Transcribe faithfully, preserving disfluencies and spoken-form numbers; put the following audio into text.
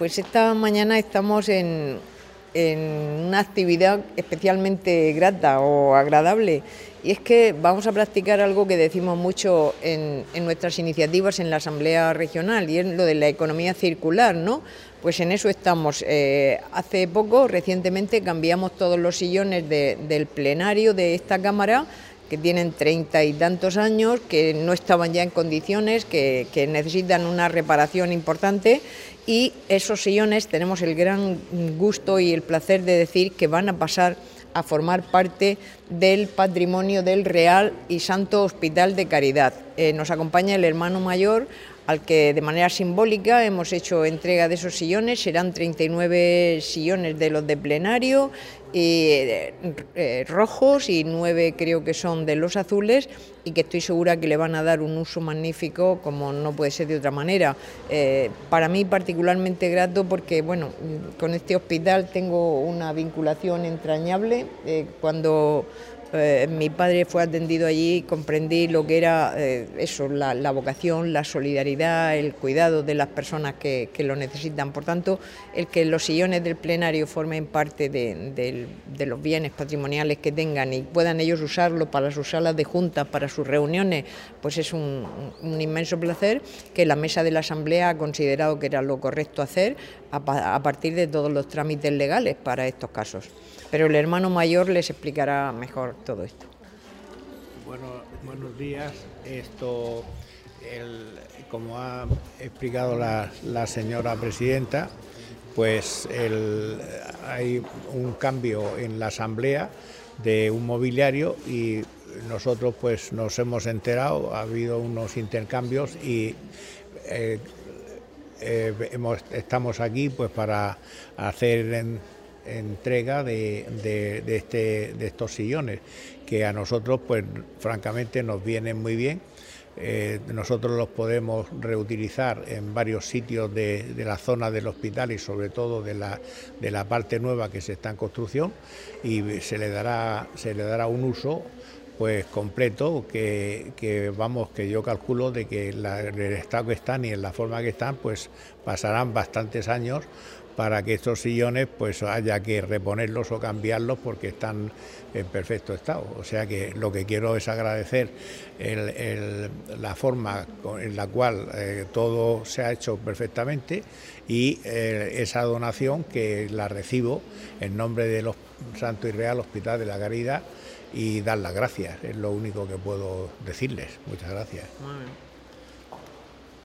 pues esta mañana estamos en, en una actividad especialmente grata o agradable, y es que vamos a practicar algo que decimos mucho en, en nuestras iniciativas en la Asamblea Regional, y es lo de la economía circular, ¿no? Pues en eso estamos. Eh, hace poco, recientemente, cambiamos todos los sillones de, del plenario de esta Cámara, que tienen treinta y tantos años, que no estaban ya en condiciones, que, que necesitan una reparación importante, y esos sillones tenemos el gran gusto y el placer de decir que van a pasar a formar parte del patrimonio del Real y Santo Hospital de Caridad. Eh, nos acompaña el hermano mayor, al que de manera simbólica hemos hecho entrega de esos sillones. Serán treinta y nueve sillones de los de plenario, eh, eh, rojos, y nueve creo que son de los azules, y que estoy segura que le van a dar un uso magnífico, como no puede ser de otra manera. Eh, para mí particularmente grato, porque bueno, con este hospital tengo una vinculación entrañable. Eh, cuando Eh, mi padre fue atendido allí, comprendí lo que era eh, eso, la, la vocación, la solidaridad, el cuidado de las personas que, que lo necesitan. Por tanto, el que los sillones del plenario formen parte de, de, de los bienes patrimoniales que tengan y puedan ellos usarlo para sus salas de juntas, para sus reuniones, pues es un, un inmenso placer que la mesa de la Asamblea ha considerado que era lo correcto hacer a, a partir de todos los trámites legales para estos casos. Pero el hermano mayor les explicará mejor todo esto. Bueno, buenos días. Esto, el, como ha explicado la, la señora presidenta, pues el, hay un cambio en la asamblea de un mobiliario, y nosotros pues nos hemos enterado, ha habido unos intercambios, y eh, eh, hemos, estamos aquí pues para hacer en, entrega de, de, de, este, de estos sillones, que a nosotros pues francamente nos vienen muy bien. Eh, nosotros los podemos reutilizar en varios sitios de, de la zona del hospital, y sobre todo de la, de la parte nueva que se está en construcción, y se le dará, se le dará un uso pues completo, que, que vamos, que yo calculo de que la, el estado que están y en la forma que están, pues pasarán bastantes años para que estos sillones pues haya que reponerlos o cambiarlos, porque están en perfecto estado. O sea que lo que quiero es agradecer el, el, la forma en la cual eh, todo se ha hecho perfectamente, y eh, esa donación que la recibo en nombre del Santo y Real Hospital de la Caridad, y dar las gracias, es lo único que puedo decirles. Muchas gracias.